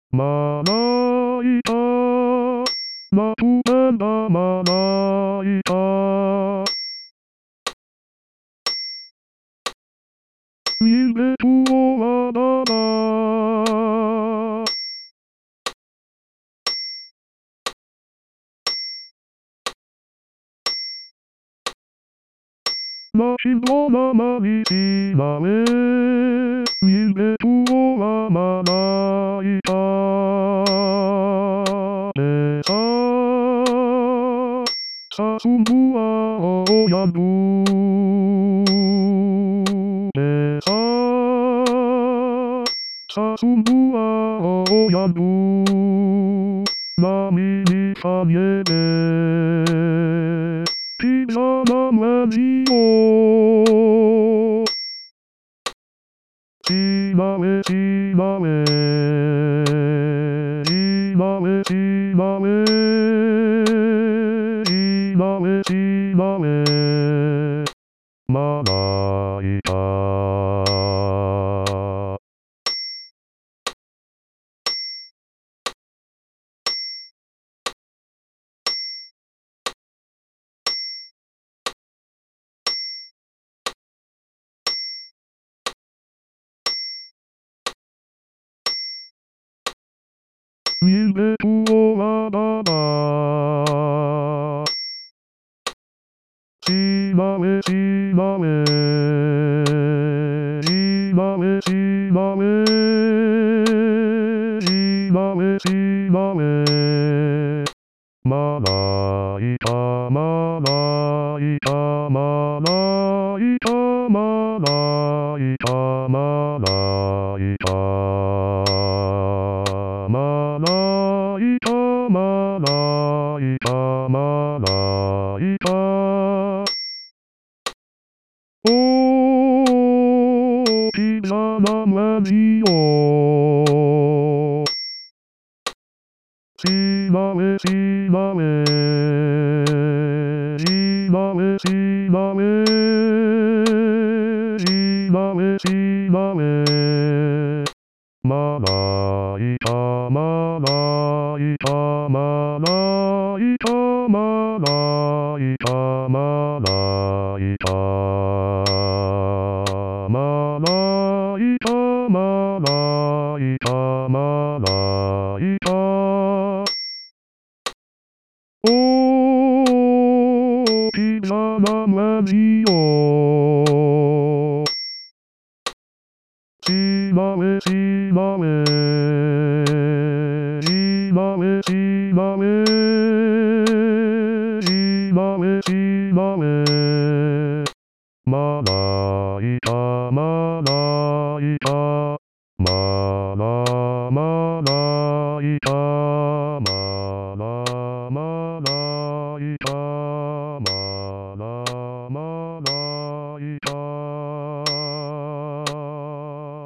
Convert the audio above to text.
まな板、まとめだまな板。夢とわだだ。ましのままにしまえ。夢とはまな板。でさ、さすむはおやぶ。でさ、さすむはおやぶ。波にさげて、小さな目をしまえしまえしまえしまえしまえしまえまな板。夢とわだだ。しまえしまえしまえしまえしまえしまえまな板まな板まな板まな板まな板まな板まな板まな板。大きな波をしまえしまえしまえしまえしまえしまえまな板まな板まな板まな板まな板まな板まな板まな板。大きな波をしまえしまえしまえしまえしまえしまえまな板まな板